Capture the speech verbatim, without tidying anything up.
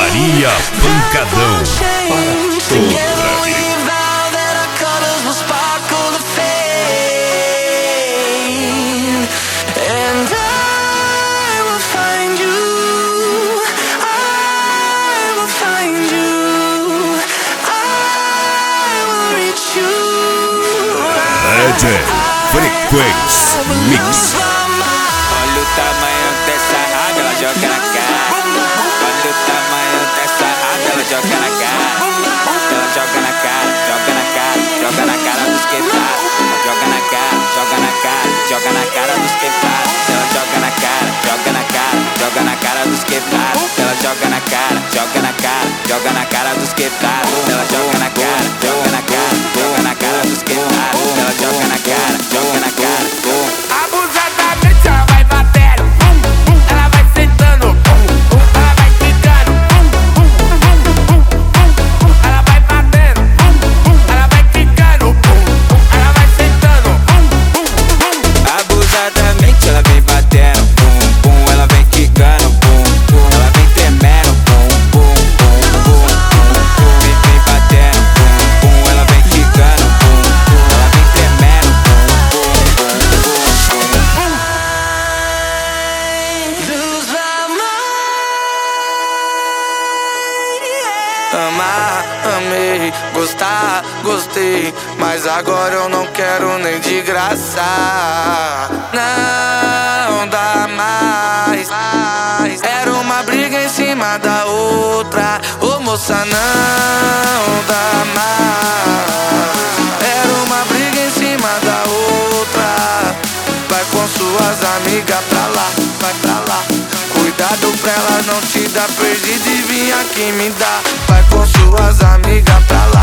Maria Pancadão. Para toda a vida. D J Frequência Mix. Olha o tamanho dessa raba, ela joga na cara. Olha o tamanho dessa raba, ela joga na cara. Ela joga na cara, joga na cara, joga na cara dos quebrados. Joga na cara, joga na cara, joga na cara dos quebrados. Ela joga na cara, joga na cara, joga na cara dos quebrados. Ela joga na cara, joga na cara, joga na cara dos quebrados. Ela joga na cara, joga na cara, joga na cara dos quebrados. Ela joga na cara, joga na cara. Abusadamente ela vai batendo, ela vai sentando, ela vai quicando, ela vai batendo, ela vai quicando, ela vai sentando. Abusadamente ela vem batendo, pum, pum, ela vem quicando, pum, pum, ela vem tremendo, pum, pum, pum, pum, pum, vem, vem batendo, pum, pum, ela vem quicando, pum, pum, ela vem tremendo, pum, pum, pum, pum, pum. Amar, amei, gostar, gostei, mas agora eu não quero nem de graça. Não dá mais. Era uma briga em cima da outra. Ô moça, não dá mais. Era uma briga em cima da outra. Vai com suas amigas pra lá, vai pra lá. Cuidado pra ela não te dar perdida e vir aqui me dar. Vai com suas amigas pra lá.